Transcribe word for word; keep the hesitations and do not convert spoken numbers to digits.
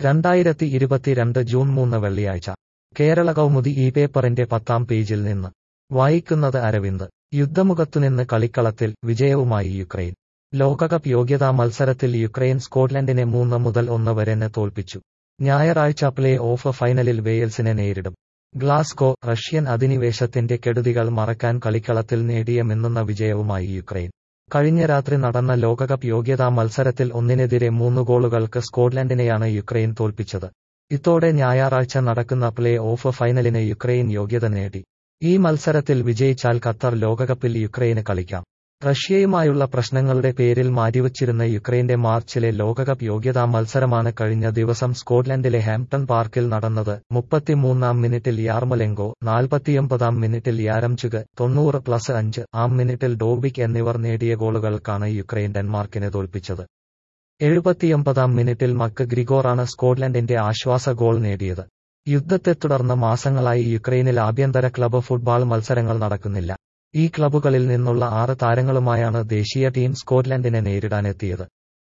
രണ്ടായിരത്തി ഇരുപത്തിരണ്ട് ജൂൺ മൂന്ന് വെള്ളിയാഴ്ച കേരള കൗമുദി ഈ പേപ്പറിന്റെ പത്താം പേജിൽ നിന്ന് വായിക്കുന്നത് അരവിന്ദ്. യുദ്ധമുഖത്തുനിന്ന് കളിക്കളത്തിൽ വിജയവുമായി യുക്രൈൻ. ലോകകപ്പ് യോഗ്യതാ മത്സരത്തിൽ യുക്രൈൻ സ്കോട്ട്ലൻഡിനെ മൂന്ന് മുതൽ ഒന്ന് വരെന് തോൽപ്പിച്ചു. ഞായറാഴ്ച പ്ലേ ഓഫ് ഫൈനലിൽ വെയിൽസിനെ നേരിടും. ഗ്ലാസ്ഗോ. റഷ്യൻ അധിനിവേശത്തിന്റെ കെടുതികൾ മറക്കാൻ കളിക്കളത്തിൽ നേടിയ മിന്നുന്ന വിജയവുമായി യുക്രൈൻ. കഴിഞ്ഞ രാത്രി നടന്ന ലോകകപ്പ് യോഗ്യതാ മത്സരത്തിൽ ഒന്നിനെതിരെ മൂന്ന് ഗോളുകൾക്ക് സ്കോട്ട്ലൻഡിനെയാണ് യുക്രൈൻ തോൽപ്പിച്ചത്. ഇതോടെ ഞായറാഴ്ച നടക്കുന്ന പ്ലേ ഓഫ് ഫൈനലിന് യുക്രൈൻ യോഗ്യത നേടി. ഈ മത്സരത്തിൽ വിജയിച്ചാൽ ഖത്തർ ലോകകപ്പിൽ യുക്രൈന് കളിക്കാം. റഷ്യയുമായുള്ള പ്രശ്നങ്ങളുടെ പേരിൽ മാറ്റിവച്ചിരുന്ന യുക്രൈന്റെ മാർച്ചിലെ ലോകകപ്പ് യോഗ്യതാ മത്സരമാണ് കഴിഞ്ഞ ദിവസം സ്കോട്ട്ലൻഡിലെ ഹാംപ്ടൺ പാർക്കിൽ നടന്നത്. മുപ്പത്തിമൂന്നാം മിനിറ്റിൽ യാർമൊലെങ്കോ, നാൽപ്പത്തിയൊമ്പതാം മിനിറ്റിൽ യാരംചുക്, തൊണ്ണൂറ് പ്ലസ് അഞ്ച് ആം മിനിറ്റിൽ ഡോർബിക് എന്നിവർ നേടിയ ഗോളുകൾക്കാണ് യുക്രൈൻ ഡെൻമാർക്കിനെ തോൽപ്പിച്ചത്. എഴുപത്തിയൊമ്പതാം മിനിറ്റിൽ മക്ക് ഗ്രിഗോറാണ് സ്കോട്ട്ലൻഡിന്റെ ആശ്വാസ ഗോൾ നേടിയത്. യുദ്ധത്തെ തുടർന്ന് മാസങ്ങളായി യുക്രൈനിൽ ആഭ്യന്തര ക്ലബ് ഫുട്ബോൾ മത്സരങ്ങൾ നടക്കുന്നില്ല. ഈ ക്ലബ്ബുകളിൽ നിന്നുള്ള ആറ് താരങ്ങളുമായാണ് ദേശീയ ടീം സ്കോട്ട്ലൻഡിനെ നേരിടാനെത്തിയത്.